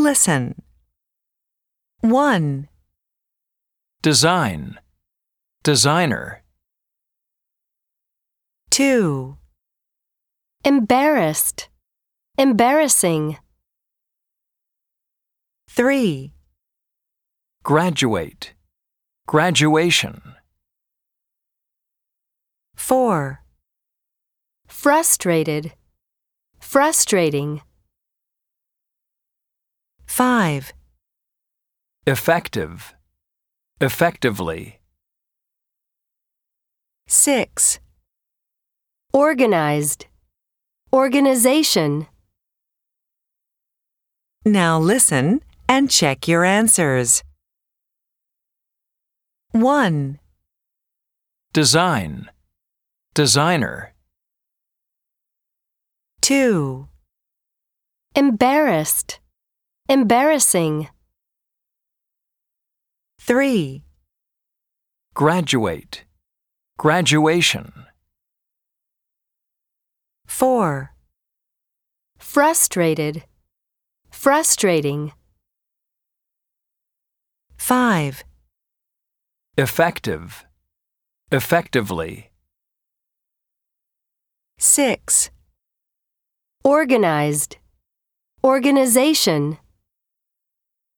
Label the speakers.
Speaker 1: listen. 1,
Speaker 2: Design. Designer.
Speaker 1: 2,
Speaker 3: Embarrassed. Embarrassing.
Speaker 1: 3,
Speaker 2: Graduate. Graduation.
Speaker 1: 4,
Speaker 3: Frustrated. Frustrating.
Speaker 1: 5,
Speaker 2: Effective. Effectively.
Speaker 1: 6,
Speaker 3: Organized. Organization.
Speaker 1: Now listen and check your answers. 1,
Speaker 2: Design. Designer.
Speaker 1: 2,
Speaker 3: Embarrassed. Embarrassing.
Speaker 1: 3,
Speaker 2: Graduate. Graduation.
Speaker 1: 4,
Speaker 3: Frustrated. Frustrating.
Speaker 1: 5,
Speaker 2: Effective. Effectively.
Speaker 1: 6,
Speaker 3: Organized. Organization.